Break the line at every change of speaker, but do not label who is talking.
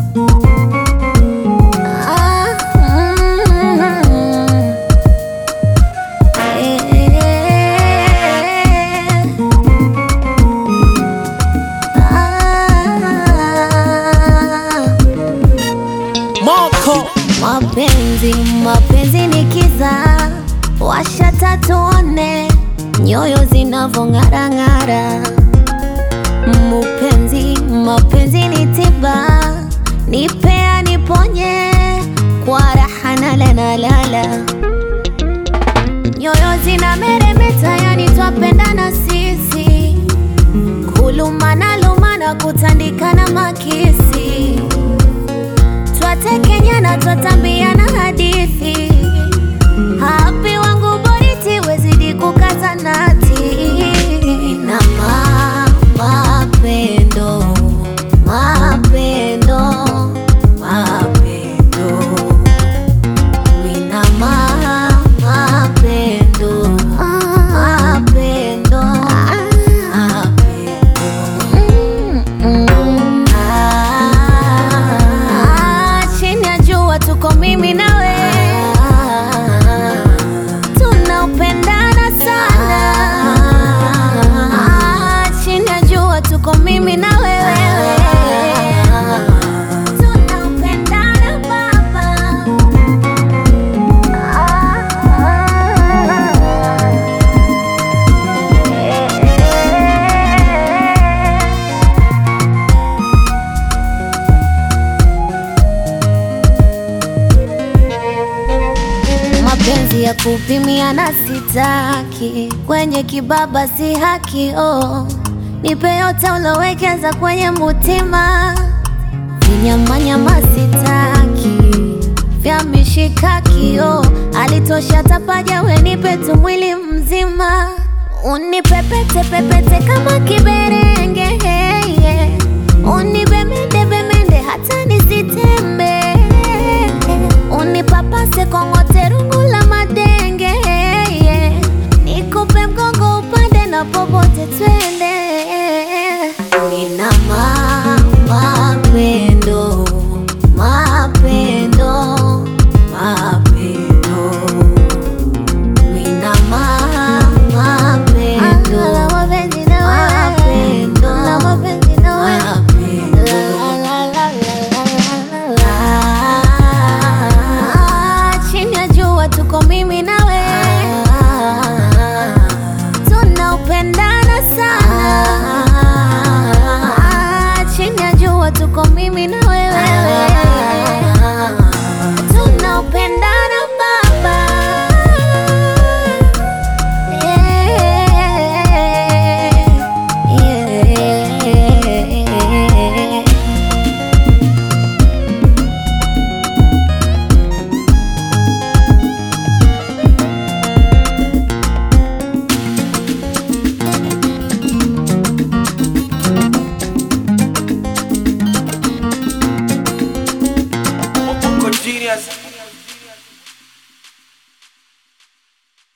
Mapenzi ni kiza, washa tatuone nyoyo zinavong'ara ng'ara. Mapenzi ni tiba, nipea niponye kwa raha na lala. Nyoyo zina meremeta, yani twapendana sisi, kulumana lumana, kutandikana makisi, twatekenyana, twatambiana hadithi. Happy wangu boriti, wezidi kukata nati. Na mapendo mina mapendo chini ya jua tuko mimi na wewe, tunaupendana sana. Chini ya jua tuko mimi na wewe, tunaupendana baba. Mapenzi ya kupimia na sitaki, kwenye kibaba si haki. Nipe yote ulowekeza kwenye mutima, vinyamanyama sitaki, vya mishikaki. Alitosha tapaja, we nipe tu mwili mzima, unipepete pepete kama kiberenge, unibebe